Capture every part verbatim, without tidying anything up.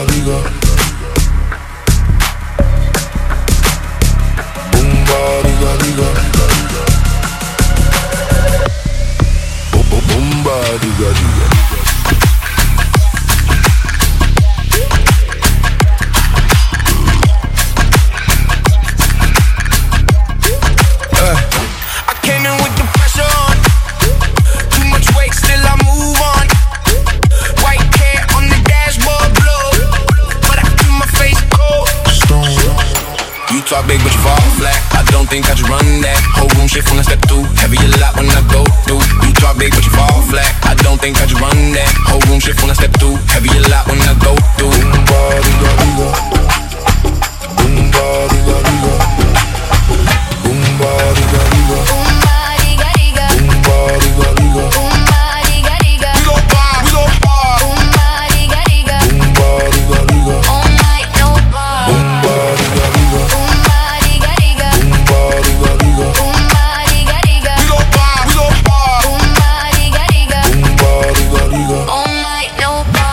diga. Boomba diga diga. Boomba diga diga. Talk big but you fall flat. I don't think I should run that. Whole room shit when I step through. Heavy a lot when I go through. You talk big but you fall flat. I don't think I should run that. Whole room shit when I step through. Heavy a lot when I go through. Boomba diga diga. Boomba diga diga. Boomba diga diga. Boomba diga diga. Boomba diga diga. Boomba diga diga. We gon' bar, we gon' bar. Boomba diga diga. Boomba diga diga. All night no bar. Boomba diga diga. Boomba diga diga. Boomba diga diga. Boomba diga diga. We gon' bar, we gon' bar. Boomba diga diga. Boomba diga diga. All night no bar.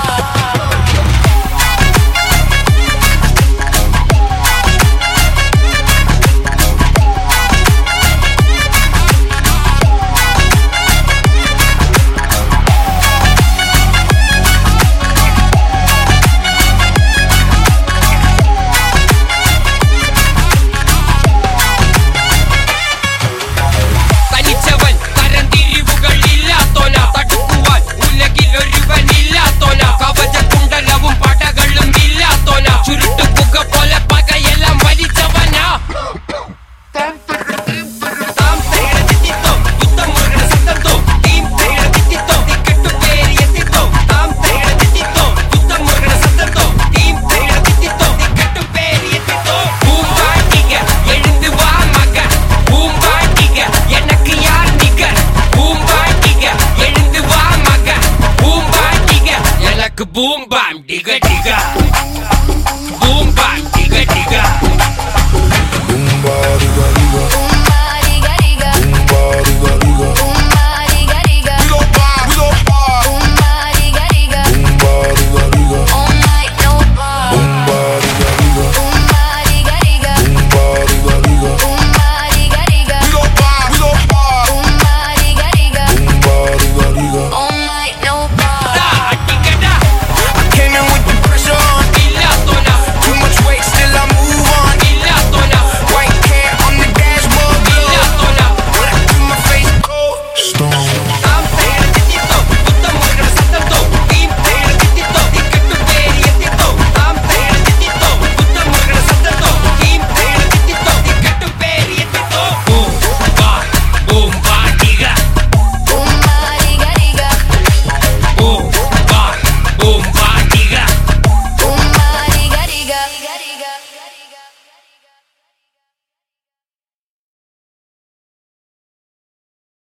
തനിച്ചവൻ തരംതിരിവുകളില്ലാത്തോന തടുക്കുവാൻ ഉലകിലൊരുവനില്ലാത്തോന കവചകുണ്ടലവും പടകളും ഇല്ലാത്തോന ചുരുട്ടുപുക പോലെ പകയെല്ലാം വലിച്ചവനാ താം തേടത്തിത്തോ യുദ്ധം മുറുകണ സത്തത്തോ team തേടത്തിത്തോ തിക്കട്ടുപേരി എത്തിത്തോ താം തേടത്തിത്തോ യുദ്ധം മുറുകണ സത്തത്തോ team തേടത്തിത്തോ തിക്കട്ടുപേരി എത്തിത്തോ பூம்பாட்டிக எழுந்து வா மக பூம்பாட்டிக எனக்கு யார் நிகர் பூம்பாட்டிக எழுந்து வா மக பூம்பாட்டிக எனக்கு பூம்பாம் டிக டிக